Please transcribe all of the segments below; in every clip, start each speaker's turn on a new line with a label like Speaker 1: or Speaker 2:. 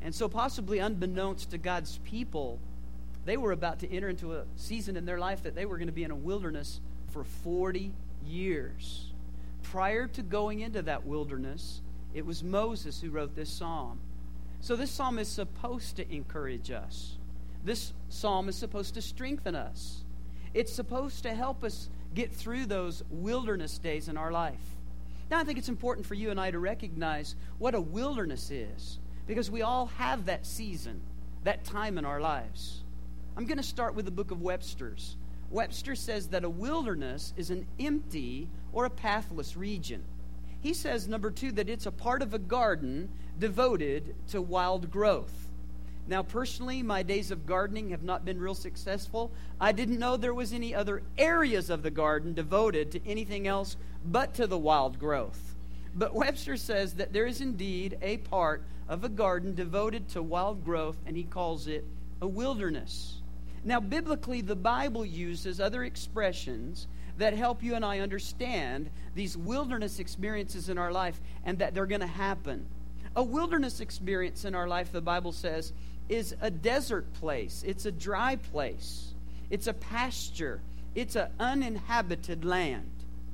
Speaker 1: And so possibly unbeknownst to God's people, they were about to enter into a season in their life that they were going to be in a wilderness for 40 years. Prior to going into that wilderness, it was Moses who wrote this psalm. So this psalm is supposed to encourage us. This psalm is supposed to strengthen us. It's supposed to help us get through those wilderness days in our life. Now, I think it's important for you and I to recognize what a wilderness is, because we all have that season, that time in our lives. I'm going to start with the book of Webster's. Webster says that a wilderness is an empty or a pathless region. He says, number 2, that it's a part of a garden devoted to wild growth. Now, personally, my days of gardening have not been real successful. I didn't know there was any other areas of the garden devoted to anything else but to the wild growth. But Webster says that there is indeed a part of a garden devoted to wild growth, and he calls it a wilderness. Now, biblically, the Bible uses other expressions that help you and I understand these wilderness experiences in our life and that they're going to happen. A wilderness experience in our life, the Bible says, is a desert place. It's a dry place. It's a pasture. It's an uninhabited land.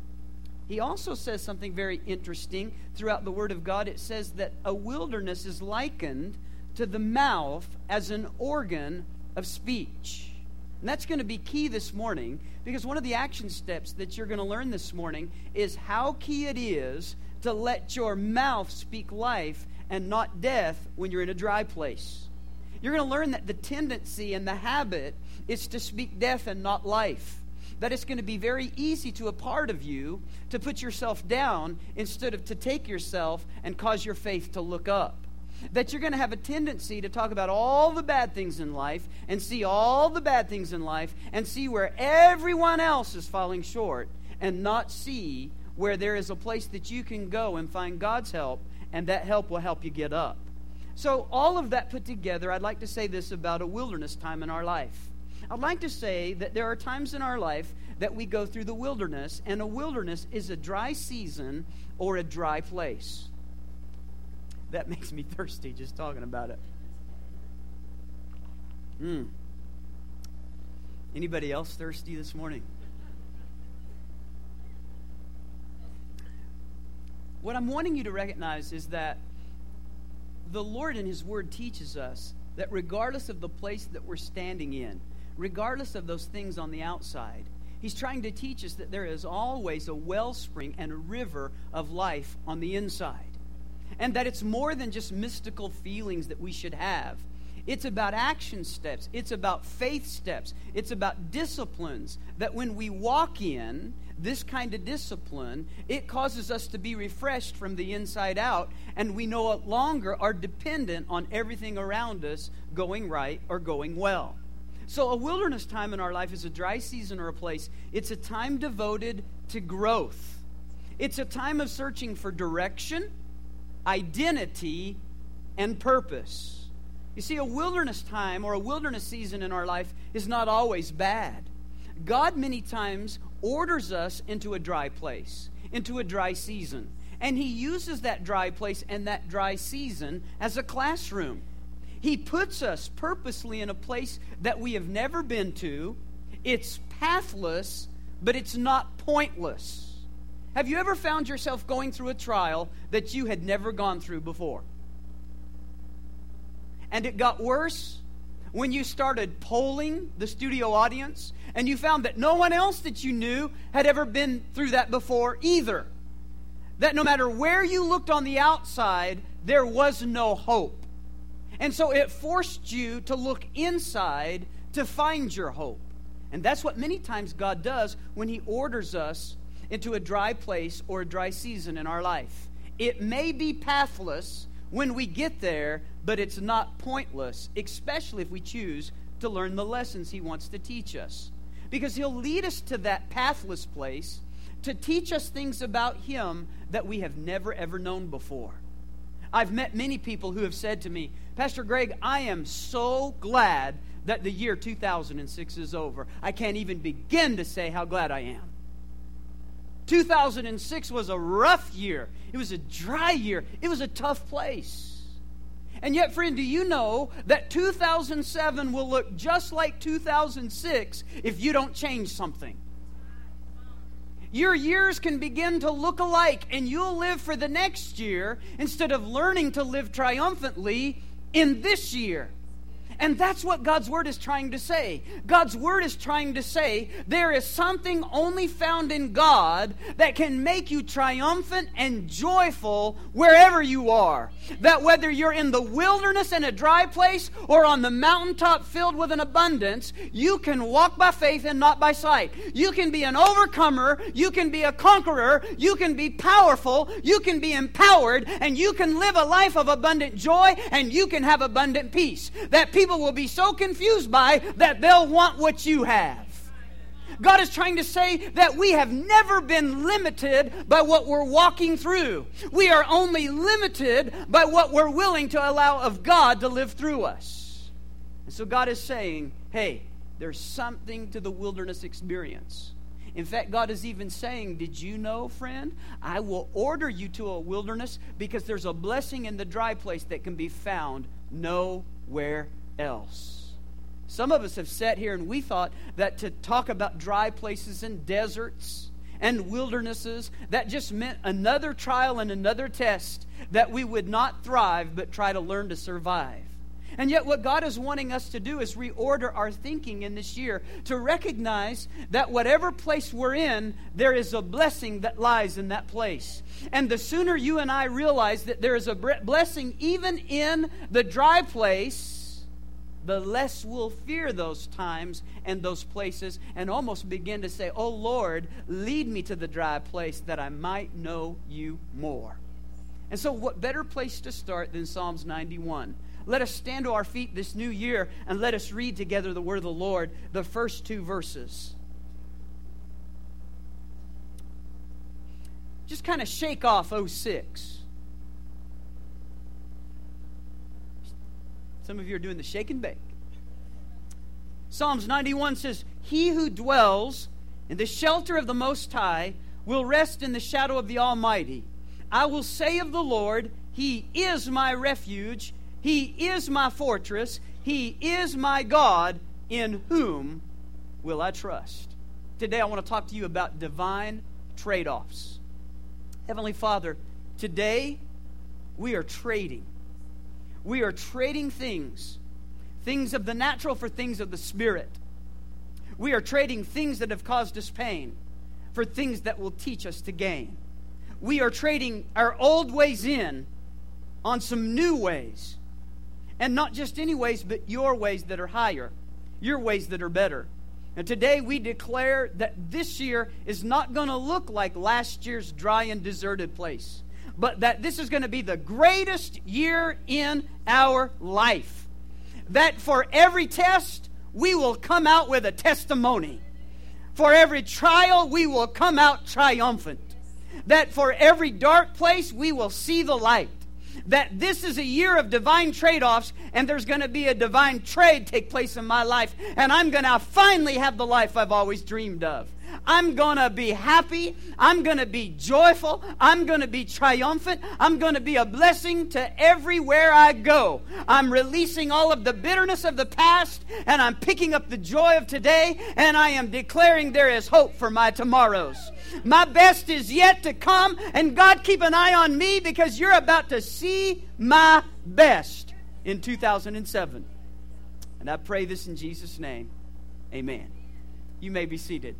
Speaker 1: He also says something very interesting throughout the Word of God. It says that a wilderness is likened to the mouth as an organ of speech. And that's going to be key this morning, because one of the action steps that you're going to learn this morning is how key it is to let your mouth speak life and not death when you're in a dry place. You're going to learn that the tendency and the habit is to speak death and not life. That it's going to be very easy to a part of you to put yourself down instead of to take yourself and cause your faith to look up. That you're going to have a tendency to talk about all the bad things in life and see all the bad things in life and see where everyone else is falling short and not see where there is a place that you can go and find God's help, and that help will help you get up. So all of that put together, I'd like to say this about a wilderness time in our life. I'd like to say that there are times in our life that we go through the wilderness, and a wilderness is a dry season or a dry place. That makes me thirsty just talking about it. Anybody else thirsty this morning? What I'm wanting you to recognize is that the Lord in His Word teaches us that regardless of the place that we're standing in, regardless of those things on the outside, He's trying to teach us that there is always a wellspring and a river of life on the inside. And that it's more than just mystical feelings that we should have. It's about action steps. It's about faith steps. It's about disciplines that when we walk in this kind of discipline, it causes us to be refreshed from the inside out, and we no longer are dependent on everything around us going right or going well. So a wilderness time in our life is a dry season or a place. It's a time devoted to growth. It's a time of searching for direction, identity, and purpose. You see, a wilderness time or a wilderness season in our life is not always bad. God many times orders us into a dry place, into a dry season. And He uses that dry place and that dry season as a classroom. He puts us purposely in a place that we have never been to. It's pathless, but it's not pointless. Have you ever found yourself going through a trial that you had never gone through before? And it got worse when you started polling the studio audience and you found that no one else that you knew had ever been through that before either. That no matter where you looked on the outside, there was no hope. And so it forced you to look inside to find your hope. And that's what many times God does when He orders us into a dry place or a dry season in our life. It may be pathless when we get there, but it's not pointless, especially if we choose to learn the lessons He wants to teach us. Because He'll lead us to that pathless place to teach us things about Him that we have never ever known before. I've met many people who have said to me, Pastor Greg, I am so glad that the year 2006 is over. I can't even begin to say how glad I am. 2006 was a rough year. It was a dry year. It was a tough place. And yet, friend, do you know that 2007 will look just like 2006 if you don't change something? Your years can begin to look alike, and you'll live for the next year instead of learning to live triumphantly in this year. And that's what God's Word is trying to say. God's Word is trying to say there is something only found in God that can make you triumphant and joyful wherever you are. That whether you're in the wilderness in a dry place or on the mountaintop filled with an abundance, you can walk by faith and not by sight. You can be an overcomer, you can be a conqueror, you can be powerful, you can be empowered, and you can live a life of abundant joy, and you can have abundant peace. That people will be so confused by that they'll want what you have. God is trying to say that we have never been limited by what we're walking through. We are only limited by what we're willing to allow of God to live through us. And so God is saying, hey, there's something to the wilderness experience. In fact, God is even saying, did you know, friend, I will order you to a wilderness because there's a blessing in the dry place that can be found nowhere else. Some of us have sat here and we thought that to talk about dry places and deserts and wildernesses, that just meant another trial and another test that we would not thrive but try to learn to survive. And yet what God is wanting us to do is reorder our thinking in this year to recognize that whatever place we're in, there is a blessing that lies in that place. And the sooner you and I realize that there is a blessing even in the dry place, the less we'll fear those times and those places and almost begin to say, oh Lord, lead me to the dry place that I might know you more. And so what better place to start than Psalms 91? Let us stand to our feet this new year and let us read together the word of the Lord, the first two verses. Just kind of shake off 06. Some of you are doing the shake and bake. Psalms 91 says, he who dwells in the shelter of the Most High will rest in the shadow of the Almighty. I will say of the Lord, he is my refuge, he is my fortress, he is my God, in whom will I trust. Today I want to talk to you about divine trade-offs. Heavenly Father, today we are trading. We are trading things of the natural for things of the Spirit. We are trading things that have caused us pain for things that will teach us to gain. We are trading our old ways in on some new ways. And not just any ways, but your ways that are higher, your ways that are better. And today we declare that this year is not going to look like last year's dry and deserted place, but that this is going to be the greatest year in our life. That for every test, we will come out with a testimony. For every trial, we will come out triumphant. That for every dark place, we will see the light. That this is a year of divine trade-offs, and there's going to be a divine trade take place in my life, and I'm going to finally have the life I've always dreamed of. I'm going to be happy. I'm going to be joyful. I'm going to be triumphant. I'm going to be a blessing to everywhere I go. I'm releasing all of the bitterness of the past, and I'm picking up the joy of today, and I am declaring there is hope for my tomorrows. My best is yet to come, and God, keep an eye on me because you're about to see my best in 2007. And I pray this in Jesus' name. Amen. You may be seated.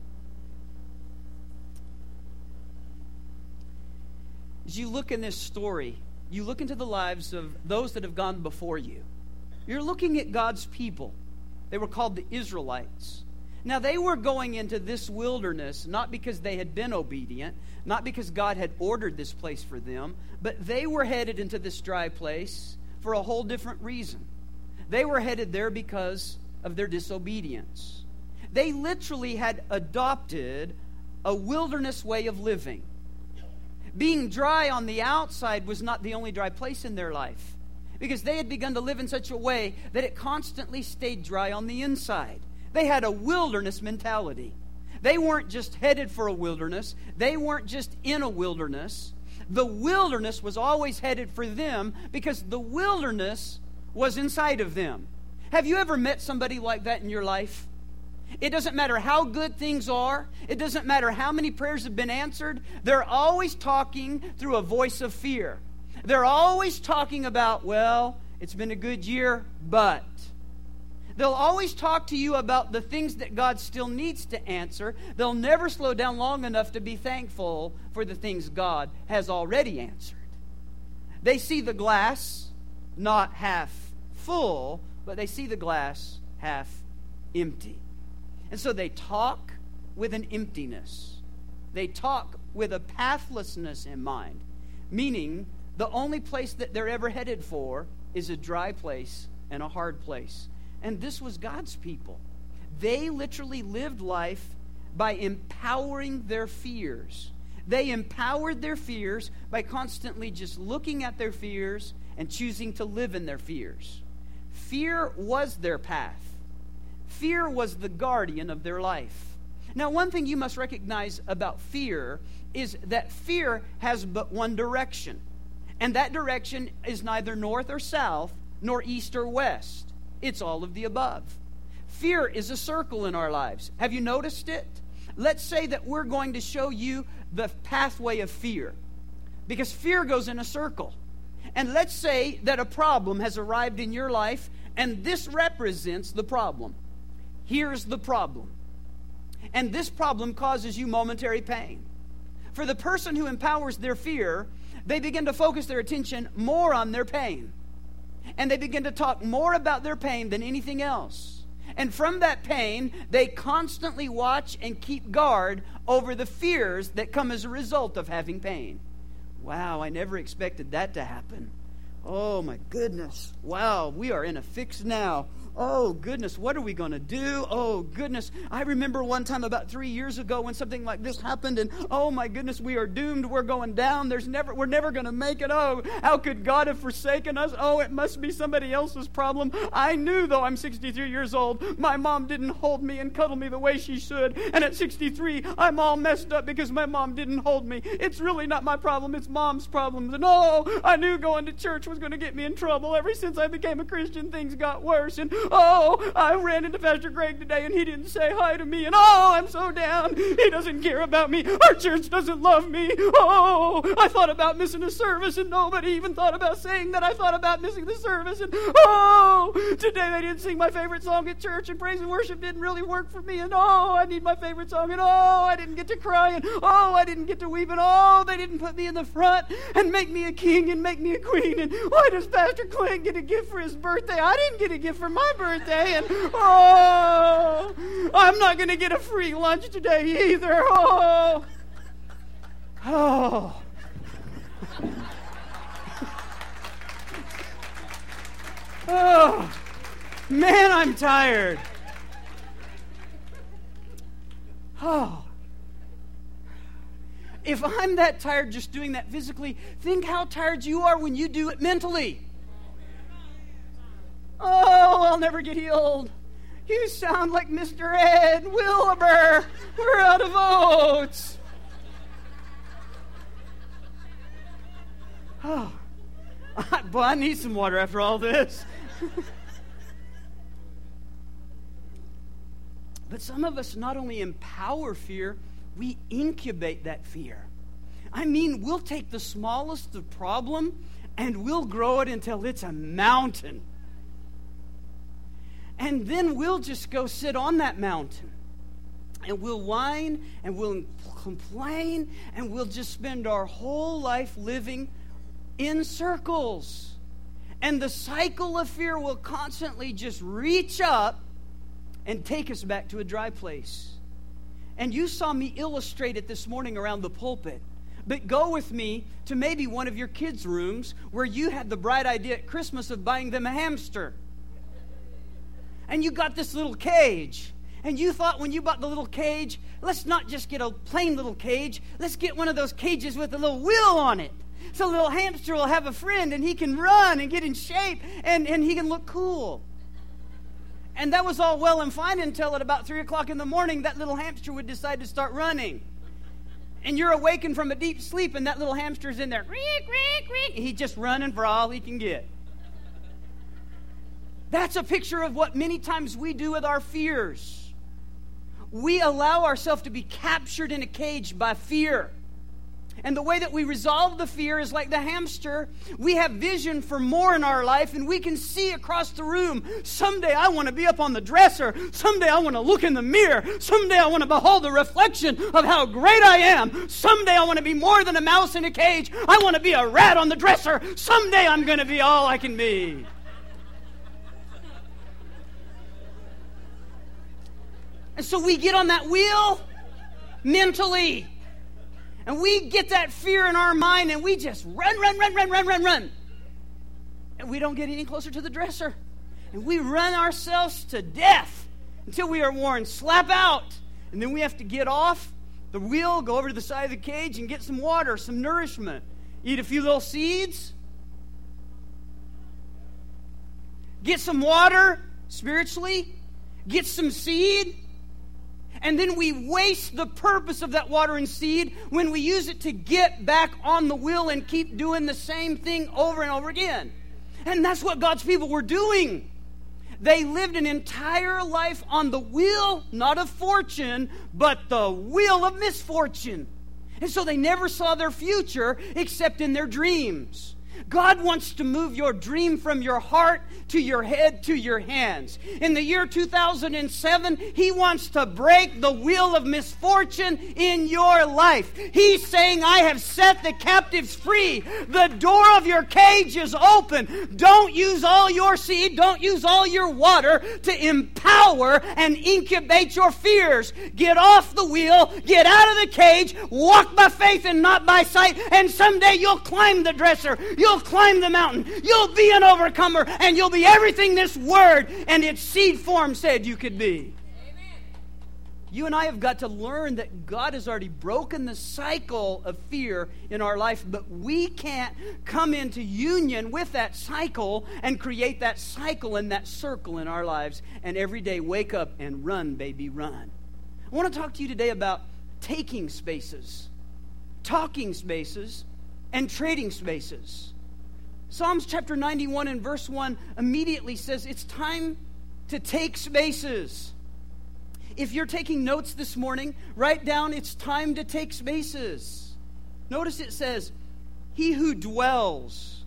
Speaker 1: As you look in this story, you look into the lives of those that have gone before you. You're looking at God's people. They were called the Israelites. Now, they were going into this wilderness not because they had been obedient, not because God had ordered this place for them, but they were headed into this dry place for a whole different reason. They were headed there because of their disobedience. They literally had adopted a wilderness way of living. Being dry on the outside was not the only dry place in their life, because they had begun to live in such a way that it constantly stayed dry on the inside. They had a wilderness mentality. They weren't just headed for a wilderness. They weren't just in a wilderness. The wilderness was always headed for them because the wilderness was inside of them. Have you ever met somebody like that in your life? It doesn't matter how good things are. It doesn't matter how many prayers have been answered. They're always talking through a voice of fear. They're always talking about, well, it's been a good year, but. They'll always talk to you about the things that God still needs to answer. They'll never slow down long enough to be thankful for the things God has already answered. They see the glass not half full, but they see the glass half empty. And so they talk with an emptiness. They talk with a pathlessness in mind, meaning the only place that they're ever headed for is a dry place and a hard place. And this was God's people. They literally lived life by empowering their fears. They empowered their fears by constantly just looking at their fears and choosing to live in their fears. Fear was their path. Fear was the guardian of their life. Now, one thing you must recognize about fear is that fear has but one direction. And that direction is neither north or south, nor east or west. It's all of the above. Fear is a circle in our lives. Have you noticed it? Let's say that we're going to show you the pathway of fear, because fear goes in a circle. And let's say that a problem has arrived in your life, and this represents the problem. Here's the problem. And this problem causes you momentary pain. For the person who empowers their fear, they begin to focus their attention more on their pain. And they begin to talk more about their pain than anything else. And from that pain, they constantly watch and keep guard over the fears that come as a result of having pain. Wow, I never expected that to happen. Oh my goodness. Wow, we are in a fix now. Oh goodness, what are we going to do? Oh goodness, I remember one time about 3 years ago when something like this happened, and oh my goodness, we are doomed. We're going down. We're never going to make it. Oh, how could God have forsaken us? Oh, it must be somebody else's problem. I knew, though I'm 63 years old, my mom didn't hold me and cuddle me the way she should. And at 63, I'm all messed up because my mom didn't hold me. It's really not my problem. It's mom's problem. And oh, I knew going to church was going to get me in trouble. Ever since I became a Christian, things got worse. And oh, I ran into Pastor Greg today and he didn't say hi to me. And oh, I'm so down. He doesn't care about me. Our church doesn't love me. Oh, I thought about missing a service and nobody even thought about saying that I thought about missing the service. And oh, today they didn't sing my favorite song at church and praise and worship didn't really work for me. And oh, I need my favorite song. And oh, I didn't get to cry. And oh, I didn't get to weep. And oh, they didn't put me in the front and make me a king and make me a queen. And why does Pastor Clint get a gift for his birthday? I didn't get a gift for my birthday. And oh, I'm not going to get a free lunch today either. Oh. Oh. Oh. Man, I'm tired. Oh. If I'm that tired just doing that physically, think how tired you are when you do it mentally. Oh, I'll never get healed. You sound like Mr. Ed Wilbur. We're out of oats. Oh, boy, I need some water after all this. But some of us not only empower fear, we incubate that fear. I mean, we'll take the smallest of problem and we'll grow it until it's a mountain. And then we'll just go sit on that mountain. And we'll whine and we'll complain and we'll just spend our whole life living in circles. And the cycle of fear will constantly just reach up and take us back to a dry place. And you saw me illustrate it this morning around the pulpit. But go with me to maybe one of your kids' rooms where you had the bright idea at Christmas of buying them a hamster. And you got this little cage. And you thought when you bought the little cage, let's not just get a plain little cage. Let's get one of those cages with a little wheel on it. So the little hamster will have a friend and he can run and get in shape and he can look cool. And that was all well and fine until at about 3 o'clock in the morning, that little hamster would decide to start running. And you're awakened from a deep sleep, and that little hamster's in there. He's just running for all he can get. That's a picture of what many times we do with our fears. We allow ourselves to be captured in a cage by fear. And the way that we resolve the fear is like the hamster. We have vision for more in our life, and we can see across the room. Someday I want to be up on the dresser. Someday I want to look in the mirror. Someday I want to behold the reflection of how great I am. Someday I want to be more than a mouse in a cage. I want to be a rat on the dresser. Someday I'm going to be all I can be. And so we get on that wheel mentally. And we get that fear in our mind, and we just run. And we don't get any closer to the dresser. And we run ourselves to death until we are worn slap out. And then we have to get off the wheel, go over to the side of the cage, and get some water, some nourishment. Eat a few little seeds. Get some water spiritually. Get some seed. And then we waste the purpose of that water and seed when we use it to get back on the wheel and keep doing the same thing over and over again. And that's what God's people were doing. They lived an entire life on the wheel, not of fortune, but the wheel of misfortune. And so they never saw their future except in their dreams. God wants to move your dream from your heart to your head to your hands. In the year 2007, He wants to break the wheel of misfortune in your life. He's saying, I have set the captives free. The door of your cage is open. Don't use all your seed. Don't use all your water to empower and incubate your fears. Get off the wheel. Get out of the cage. Walk by faith and not by sight. And someday you'll climb the dresser. You'll climb the mountain. You'll be an overcomer, and you'll be everything this word and its seed form said you could be. Amen. You and I have got to learn that God has already broken the cycle of fear in our life, but we can't come into union with that cycle and create that cycle and that circle in our lives and every day wake up and run, baby, run. I want to talk to you today about taking spaces, talking spaces, and trading spaces. Psalms chapter 91 and verse 1 immediately says it's time to take spaces. If you're taking notes this morning, write down it's time to take spaces. Notice it says, he who dwells,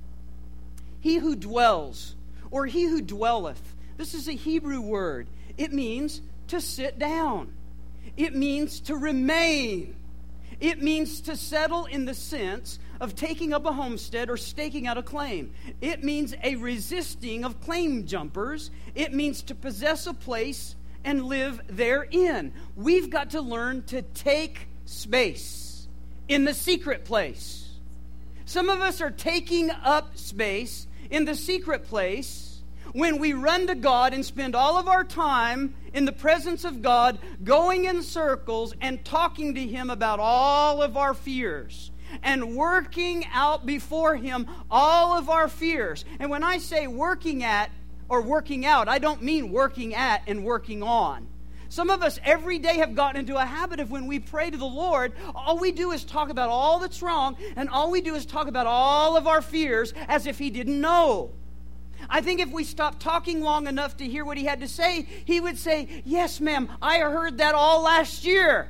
Speaker 1: or he who dwelleth. This is a Hebrew word. It means to sit down. It means to remain. It means to settle in the sense of taking up a homestead or staking out a claim. It means a resisting of claim jumpers. It means to possess a place and live therein. We've got to learn to take space in the secret place. Some of us are taking up space in the secret place when we run to God and spend all of our time in the presence of God, going in circles and talking to Him about all of our fears and working out before Him all of our fears. And when I say working at or working out, I don't mean working at and working on. Some of us every day have gotten into a habit of when we pray to the Lord, all we do is talk about all that's wrong, and all we do is talk about all of our fears as if He didn't know. I think if we stopped talking long enough to hear what He had to say, He would say, yes, ma'am, I heard that all last year.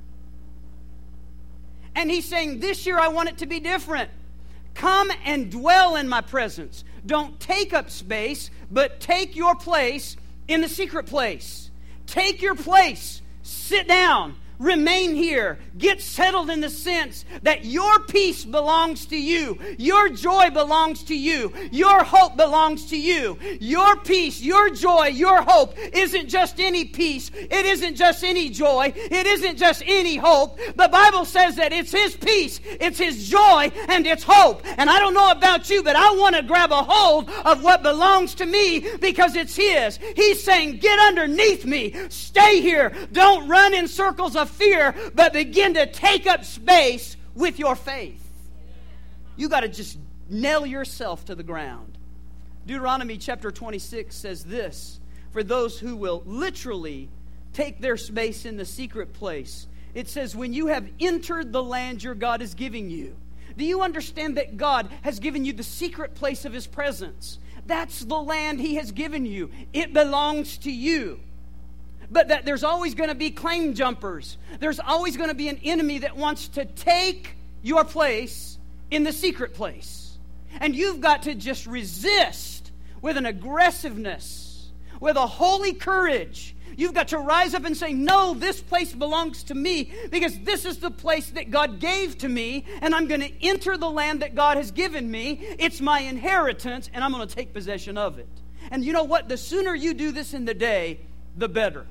Speaker 1: And He's saying, this year I want it to be different. Come and dwell in my presence. Don't take up space, but take your place in the secret place. Take your place. Sit down. Remain here. Get settled in the sense that your peace belongs to you. Your joy belongs to you. Your hope belongs to you. Your peace, your joy, your hope isn't just any peace. It isn't just any joy. It isn't just any hope. The Bible says that it's His peace, it's His joy, and it's hope. And I don't know about you, but I want to grab a hold of what belongs to me because it's His. He's saying, get underneath me. Stay here. Don't run in circles of fear, but begin to take up space with your faith. You got to just nail yourself to the ground. Deuteronomy chapter 26 says this, for those who will literally take their space in the secret place It says, when you have entered the land your God is giving you. Do you understand that God has given you the secret place of His presence? That's the land He has given you. It belongs to you. But that there's always going to be claim jumpers. There's always going to be an enemy that wants to take your place in the secret place. And you've got to just resist with an aggressiveness, with a holy courage. You've got to rise up and say, no, this place belongs to me because this is the place that God gave to me, and I'm going to enter the land that God has given me. It's my inheritance, and I'm going to take possession of it. And you know what? The sooner you do this in the day, the better.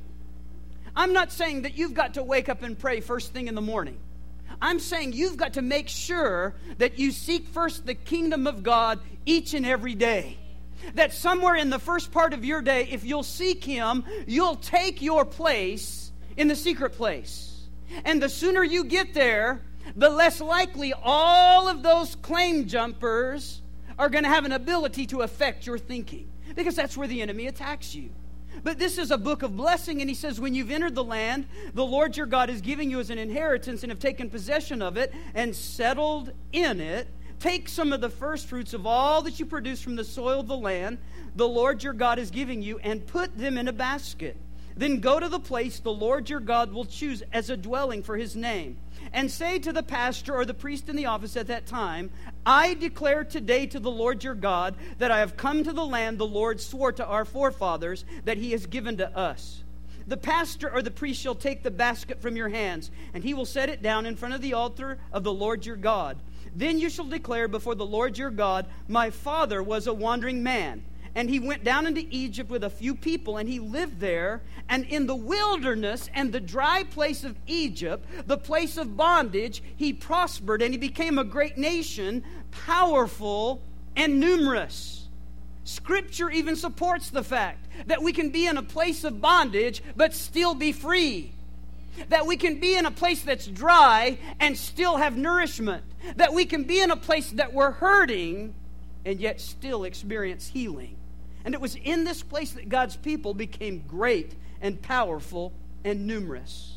Speaker 1: I'm not saying that you've got to wake up and pray first thing in the morning. I'm saying you've got to make sure that you seek first the kingdom of God each and every day. That somewhere in the first part of your day, if you'll seek Him, you'll take your place in the secret place. And the sooner you get there, the less likely all of those claim jumpers are going to have an ability to affect your thinking. Because that's where the enemy attacks you. But this is a book of blessing, and he says, when you've entered the land, the Lord your God is giving you as an inheritance and have taken possession of it and settled in it. Take some of the first fruits of all that you produce from the soil of the land the Lord your God is giving you and put them in a basket. Then go to the place the Lord your God will choose as a dwelling for His name. And say to the pastor or the priest in the office at that time, I declare today to the Lord your God that I have come to the land the Lord swore to our forefathers that He has given to us. The pastor or the priest shall take the basket from your hands, and he will set it down in front of the altar of the Lord your God. Then you shall declare before the Lord your God, my father was a wandering man, and he went down into Egypt with a few people, and he lived there. And in the wilderness and the dry place of Egypt, the place of bondage, he prospered, and he became a great nation, powerful and numerous. Scripture even supports the fact that we can be in a place of bondage but still be free. That we can be in a place that's dry and still have nourishment. That we can be in a place that we're hurting and yet still experience healing. And it was in this place that God's people became great and powerful and numerous.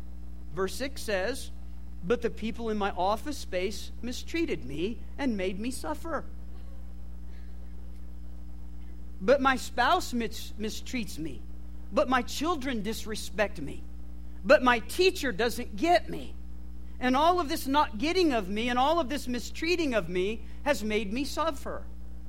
Speaker 1: Verse 6 says, but the people in my office space mistreated me and made me suffer. But my spouse mistreats me. But my children disrespect me. But my teacher doesn't get me. And all of this not getting of me and all of this mistreating of me has made me suffer.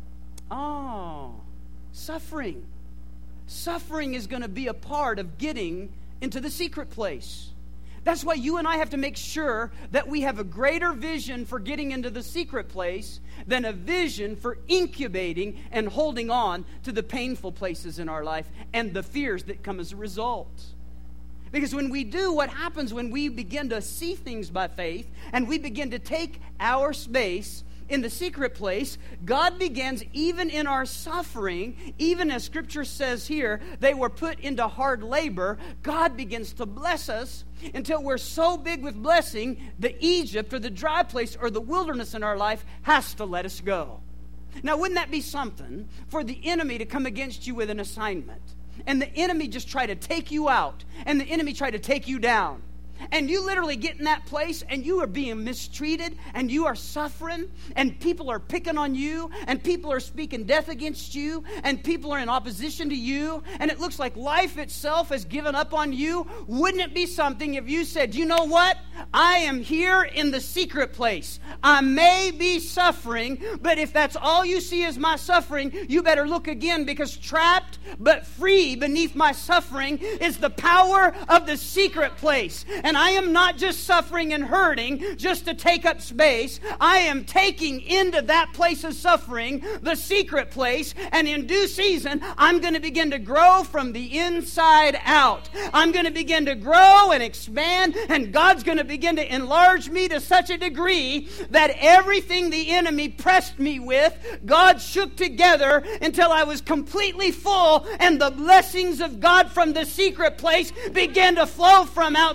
Speaker 1: Oh, suffering. Suffering is going to be a part of getting into the secret place. That's why you and I have to make sure that we have a greater vision for getting into the secret place than a vision for incubating and holding on to the painful places in our life and the fears that come as a result. Because when we do, what happens when we begin to see things by faith and we begin to take our space in the secret place, God begins, even in our suffering, even as Scripture says here, they were put into hard labor, God begins to bless us until we're so big with blessing, the Egypt or the dry place or the wilderness in our life has to let us go. Now, wouldn't that be something for the enemy to come against you with an assignment? And the enemy just try to take you out. And the enemy try to take you down. And you literally get in that place and you are being mistreated and you are suffering and people are picking on you and people are speaking death against you and people are in opposition to you and it looks like life itself has given up on you. Wouldn't it be something if you said, you know what? I am here in the secret place. I may be suffering, but if that's all you see is my suffering, you better look again, because trapped but free beneath my suffering is the power of the secret place. And I am not just suffering and hurting just to take up space. I am taking into that place of suffering, the secret place, and in due season, I'm going to begin to grow from the inside out. I'm going to begin to grow and expand, and God's going to begin to enlarge me to such a degree that everything the enemy pressed me with, God shook together until I was completely full, and the blessings of God from the secret place began to flow from outside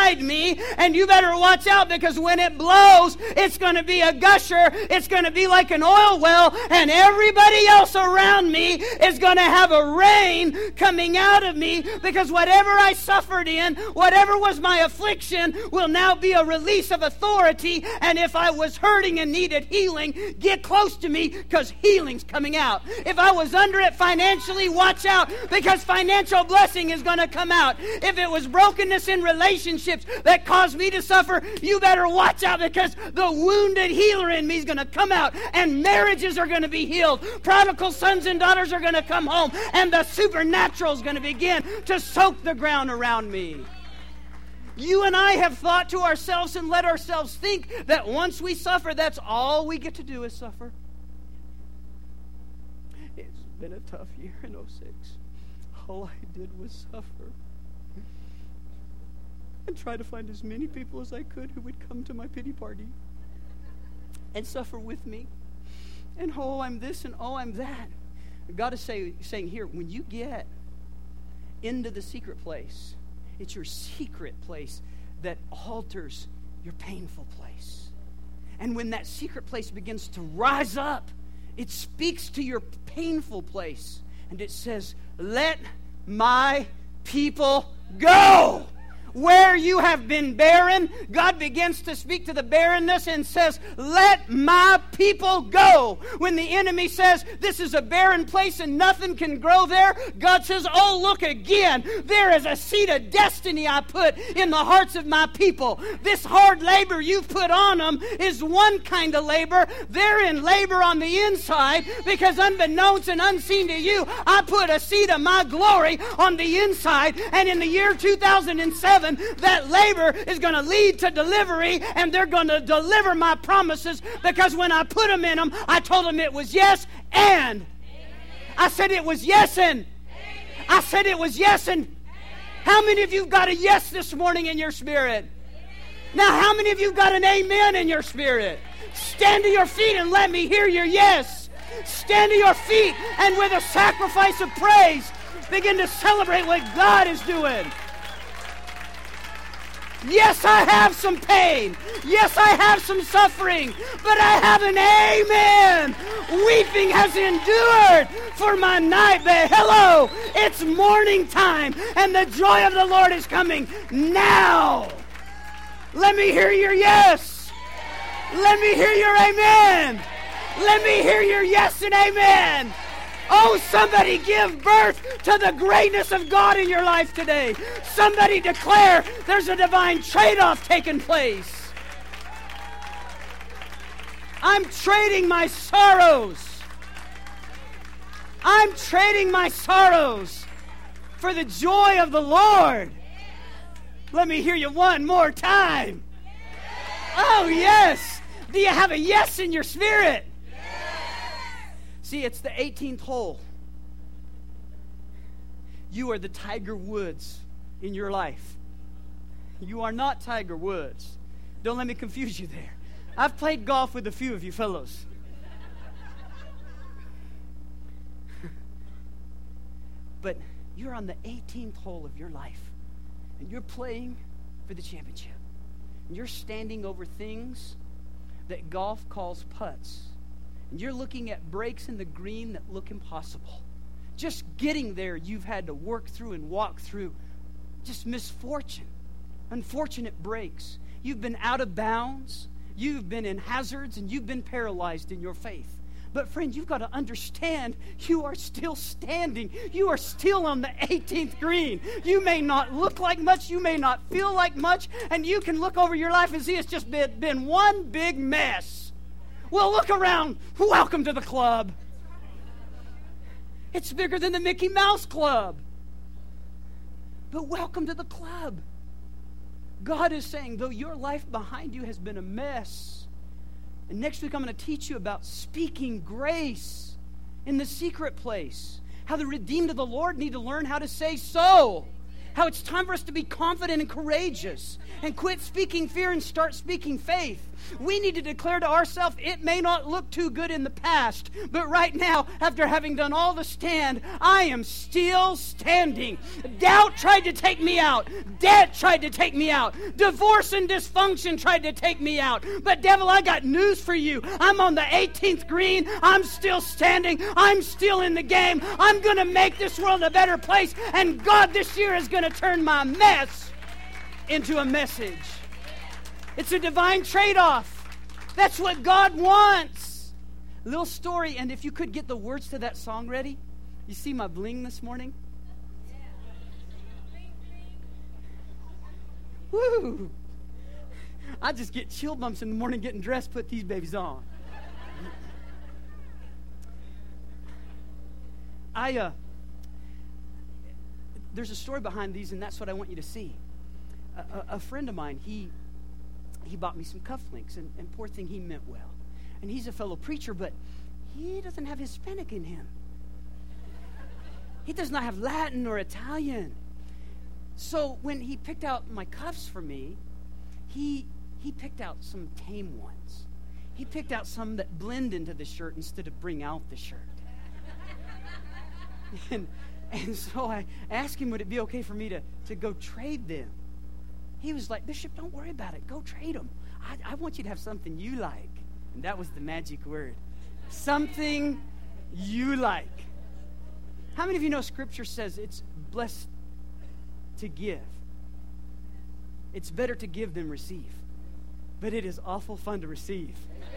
Speaker 1: inside me, and you better watch out, because when it blows, it's going to be a gusher. It's going to be like an oil well, and everybody else around me is going to have a rain coming out of me, because whatever I suffered in, whatever was my affliction, will now be a release of authority. And if I was hurting and needed healing, get close to me, because healing's coming out. If I was under it financially, watch out, because financial blessing is going to come out. If it was brokenness in relationships that caused me to suffer, you better watch out, because the wounded healer in me is going to come out, and marriages are going to be healed. Prodigal sons and daughters are going to come home, and the supernatural is going to begin to soak the ground around me. You and I have thought to ourselves and let ourselves think that once we suffer, that's all we get to do is suffer. It's been a tough year in 06. All I did was suffer. And try to find as many people as I could who would come to my pity party and suffer with me. And oh, I'm this and oh, I'm that. God is saying here, when you get into the secret place, it's your secret place that alters your painful place. And when that secret place begins to rise up, it speaks to your painful place. And it says, let my people go. Where you have been barren, God begins to speak to the barrenness and says, let my people go. When the enemy says, this is a barren place and nothing can grow there, God says, oh, look again. There is a seed of destiny I put in the hearts of my people. This hard labor you've put on them is one kind of labor. They're in labor on the inside, because unbeknownst and unseen to you, I put a seed of my glory on the inside. And in the year 2007, that labor is going to lead to delivery, and they're going to deliver my promises, because when I put them in them, I told them it was yes and. Amen. I said it was yes and. Amen. I said it was yes and. Amen. How many of you got a yes this morning in your spirit? Amen. Now, how many of you got an amen in your spirit? Stand to your feet and let me hear your yes. Stand to your feet, and with a sacrifice of praise, begin to celebrate what God is doing. Yes, I have some pain. Yes, I have some suffering. But I have an amen. Weeping has endured for my night. But hello, it's morning time, and the joy of the Lord is coming now. Let me hear your yes. Let me hear your amen. Let me hear your yes and amen. Oh, somebody give birth to the greatness of God in your life today. Somebody declare there's a divine trade-off taking place. I'm trading my sorrows. I'm trading my sorrows for the joy of the Lord. Let me hear you one more time. Oh, yes. Do you have a yes in your spirit? See, it's the 18th hole. You are the Tiger Woods in your life. You are not Tiger Woods. Don't let me confuse you there. I've played golf with a few of you fellows. But you're on the 18th hole of your life, and you're playing for the championship. And you're standing over things that golf calls putts. And you're looking at breaks in the green that look impossible. Just getting there, you've had to work through and walk through just misfortune, unfortunate breaks. You've been out of bounds. You've been in hazards, and you've been paralyzed in your faith. But friend, you've got to understand, you are still standing. You are still on the 18th green. You may not look like much. You may not feel like much. And you can look over your life and see it's just been one big mess. Well, look around. Welcome to the club. It's bigger than the Mickey Mouse Club. But welcome to the club. God is saying, though your life behind you has been a mess, and next week I'm going to teach you about speaking grace in the secret place. How the redeemed of the Lord need to learn how to say so. How it's time for us to be confident and courageous and quit speaking fear and start speaking faith. We need to declare to ourselves, it may not look too good in the past, but right now, after having done all to stand, I am still standing. Doubt tried to take me out. Debt tried to take me out. Divorce and dysfunction tried to take me out. But devil, I got news for you. I'm on the 18th green. I'm still standing. I'm still in the game. I'm going to make this world a better place. And God this year is going to turn my mess into a message. It's a divine trade-off. That's what God wants. Little story, and if you could get the words to that song ready. You see my bling this morning? Woo! I just get chill bumps in the morning getting dressed, put these babies on. There's a story behind these, and that's what I want you to see. A friend of mine, he bought me some cufflinks, and poor thing, he meant well. And he's a fellow preacher, but he doesn't have Hispanic in him. He does not have Latin or Italian. So when he picked out my cuffs for me, he picked out some tame ones. He picked out some that blend into the shirt instead of bring out the shirt. And so I asked him, would it be okay for me to go trade them? He was like, Bishop, don't worry about it. Go trade them. I want you to have something you like. And that was the magic word. Something you like. How many of you know Scripture says it's blessed to give? It's better to give than receive. But it is awful fun to receive.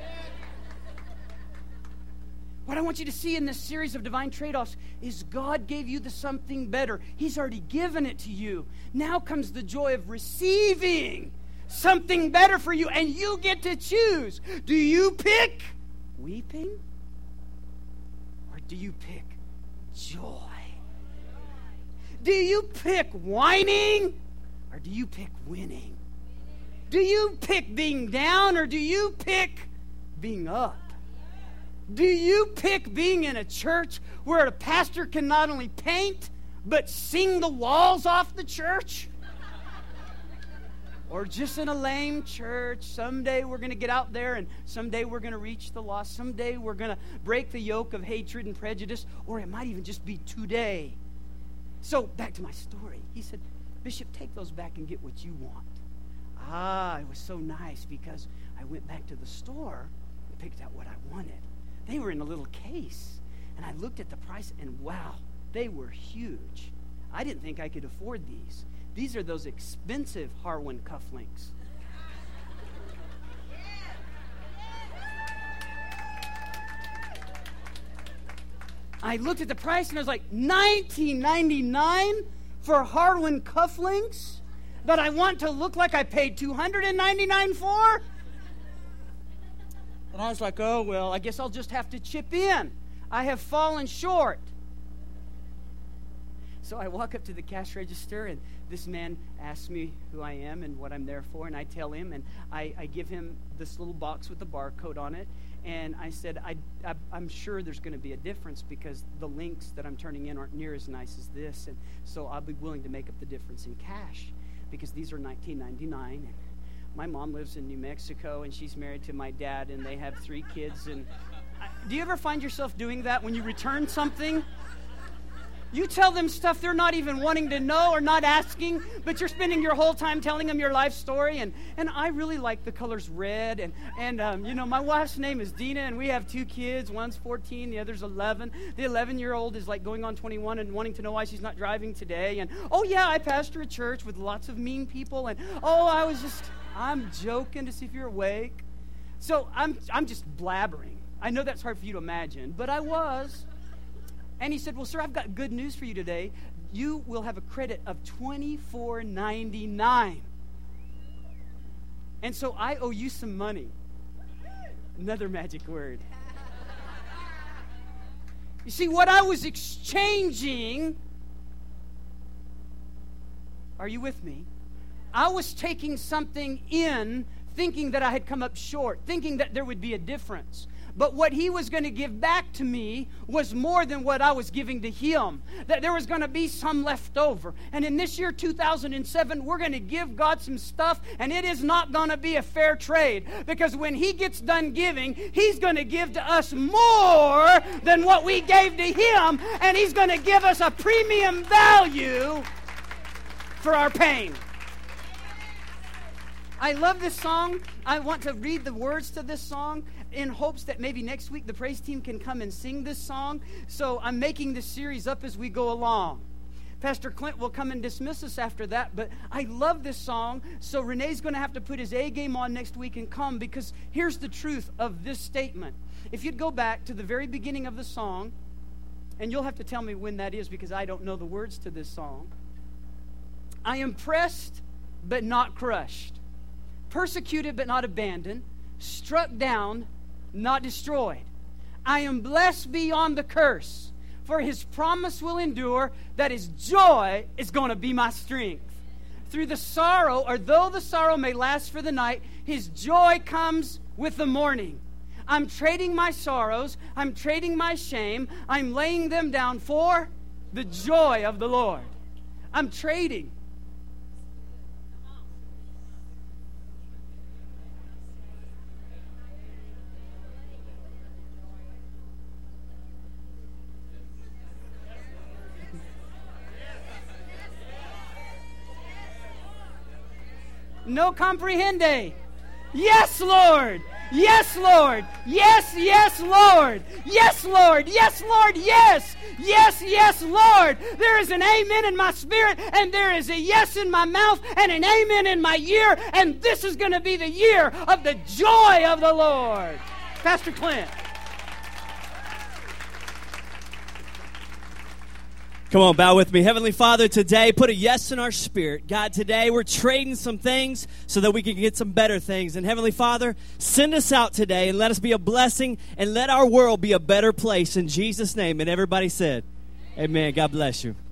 Speaker 1: What I want you to see in this series of divine trade-offs is God gave you the something better. He's already given it to you. Now comes the joy of receiving something better for you, and you get to choose. Do you pick weeping, or do you pick joy? Do you pick whining, or do you pick winning? Do you pick being down, or do you pick being up? Do you pick being in a church where a pastor can not only paint, but sing the walls off the church? Or just in a lame church, someday we're going to get out there and someday we're going to reach the lost. Someday we're going to break the yoke of hatred and prejudice, or it might even just be today. So back to my story. He said, Bishop, take those back and get what you want. It was so nice because I went back to the store and picked out what I wanted. They were in a little case, and I looked at the price, and wow, they were huge. I didn't think I could afford these. These are those expensive Harwin cufflinks. I looked at the price, and I was like, $19.99 for Harwin cufflinks that I want to look like I paid $299 for? And I was like, oh, well, I guess I'll just have to chip in. I have fallen short. So I walk up to the cash register, and this man asks me who I am and what I'm there for, and I tell him, and I give him this little box with the barcode on it, and I said, I'm sure there's going to be a difference because the links that I'm turning in aren't near as nice as this, and so I'll be willing to make up the difference in cash because these are $19.99, and my mom lives in New Mexico, and she's married to my dad, and they have 3 kids. And do you ever find yourself doing that when you return something? You tell them stuff they're not even wanting to know or not asking, but you're spending your whole time telling them your life story. And I really like the colors red. And you know, my wife's name is Dina, and we have 2 kids. One's 14, the other's 11. The 11-year-old is like going on 21 and wanting to know why she's not driving today. And, oh, yeah, I pastor a church with lots of mean people. And, oh, I'm joking to see if you're awake. So I'm just blabbering. I know that's hard for you to imagine, but I was. And he said, well, sir, I've got good news for you today. You will have a credit of $24.99. And so I owe you some money. Another magic word. You see, what I was exchanging, are you with me? I was taking something in thinking that I had come up short, thinking that there would be a difference. but what he was going to give back to me was more than what I was giving to him. That there was going to be some left over. And in this year, 2007, we're going to give God some stuff, and it is not going to be a fair trade. Because when he gets done giving, he's going to give to us more than what we gave to him, and he's going to give us a premium value for our pain. I love this song. I want to read the words to this song in hopes that maybe next week the praise team can come and sing this song. So I'm making this series up as we go along. Pastor Clint will come and dismiss us after that, but I love this song, so Renee's going to have to put his A game on next week and come, because here's the truth of this statement. If you'd go back to the very beginning of the song, and you'll have to tell me when that is because I don't know the words to this song. I am pressed but not crushed, persecuted but not abandoned, struck down, not destroyed. I am blessed beyond the curse, for his promise will endure, that his joy is going to be my strength. Through the sorrow, or though the sorrow may last for the night, his joy comes with the morning. I'm trading my sorrows, I'm trading my shame, I'm laying them down for the joy of the Lord. I'm trading. No comprehende. Yes, Lord. Yes, Lord. Yes, yes, Lord. Yes, Lord. Yes, Lord. Yes. Yes, yes, Lord. There is an amen in my spirit, and there is a yes in my mouth, and an amen in my ear, and this is going to be the year of the joy of the Lord. Pastor Clint.
Speaker 2: Come on, bow with me. Heavenly Father, today, put a yes in our spirit. God, today we're trading some things so that we can get some better things. And Heavenly Father, send us out today and let us be a blessing and let our world be a better place in Jesus' name. And everybody said, amen. God bless you.